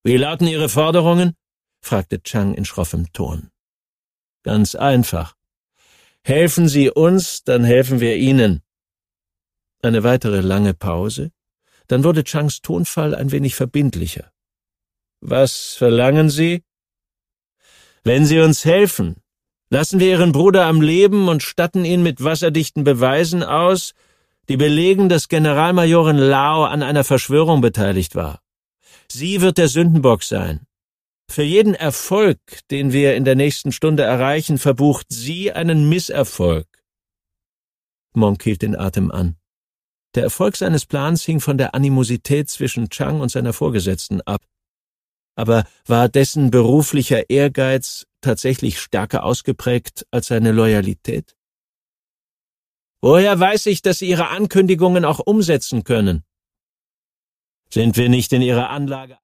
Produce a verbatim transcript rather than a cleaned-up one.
»Wie lauten Ihre Forderungen?« fragte Chang in schroffem Ton. »Ganz einfach. Helfen Sie uns, dann helfen wir Ihnen.« Eine weitere lange Pause, dann wurde Changs Tonfall ein wenig verbindlicher. »Was verlangen Sie?« »Wenn Sie uns helfen, lassen wir Ihren Bruder am Leben und statten ihn mit wasserdichten Beweisen aus, die belegen, dass Generalmajorin Lao an einer Verschwörung beteiligt war. Sie wird der Sündenbock sein. Für jeden Erfolg, den wir in der nächsten Stunde erreichen, verbucht sie einen Misserfolg.« Monk hielt den Atem an. Der Erfolg seines Plans hing von der Animosität zwischen Chang und seiner Vorgesetzten ab. Aber war dessen beruflicher Ehrgeiz tatsächlich stärker ausgeprägt als seine Loyalität? »Woher weiß ich, dass Sie Ihre Ankündigungen auch umsetzen können?« »Sind wir nicht in Ihrer Anlage